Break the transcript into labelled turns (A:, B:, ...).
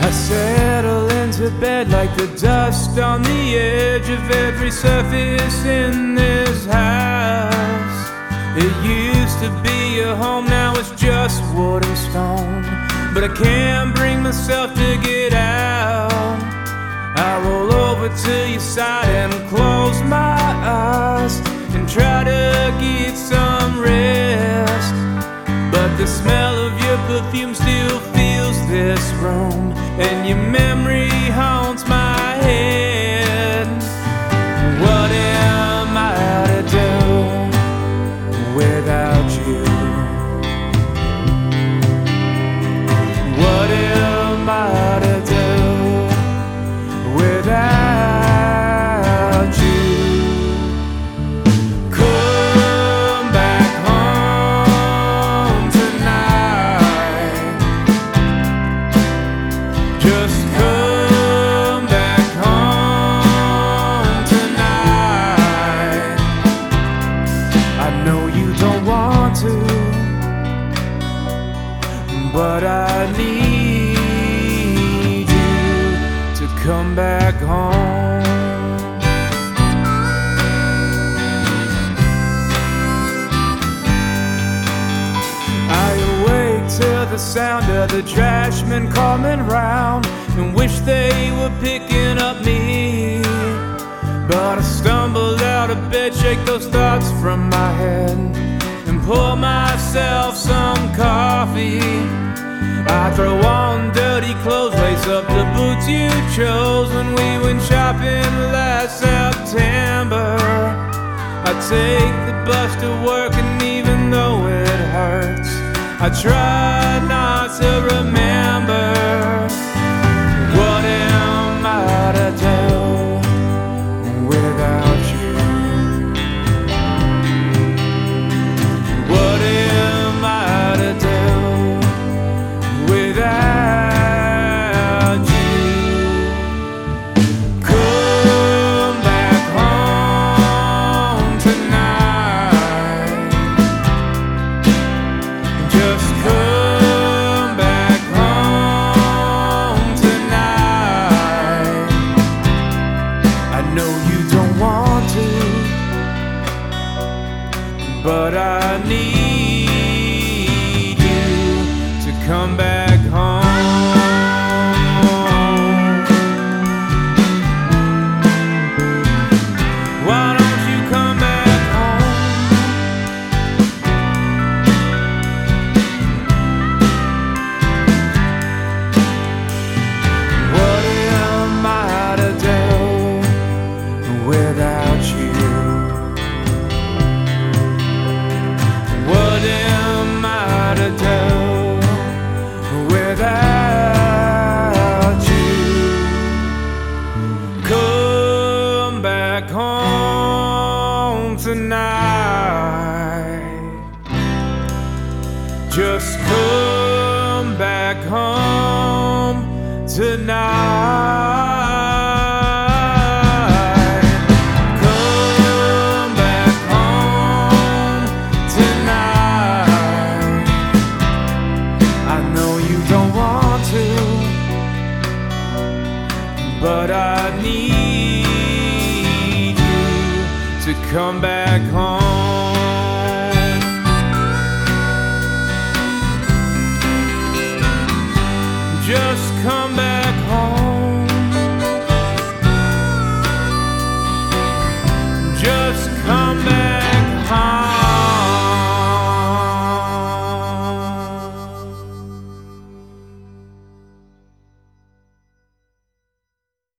A: I settle into bed like the dust on the edge of every surface in this house. It used to be a home, now it's just wood and stone. But I can't bring myself to get out. I roll over to your side and close my eyes and try to get some rest. But the smell of your perfume still fills this room, and your memory haunts my head. What am I to do without you? What am I to do without you? Come back home tonight. Just come back home tonight. I know you don't want to, but I need you to come back home. I awake to the sound of the trashmen coming round and wish they were picking up me. But I stumble out of bed, shake those thoughts from my head, and pour myself some coffee. I throw on dirty clothes, lace up the boots you chose when we went shopping last September. I take the bus to work, and even though it hurts, I try not to remember. What am I to do without you? What am I to do without you? Come back home tonight. Just come back home tonight. I know you don't want to, but I need you to come back home. Why don't you come back home? What am I to do without you? What am I to do without you? Come back home tonight. Just come back home tonight. Come back home tonight. I know you don't want to, but I need you to come back home. Just come back home.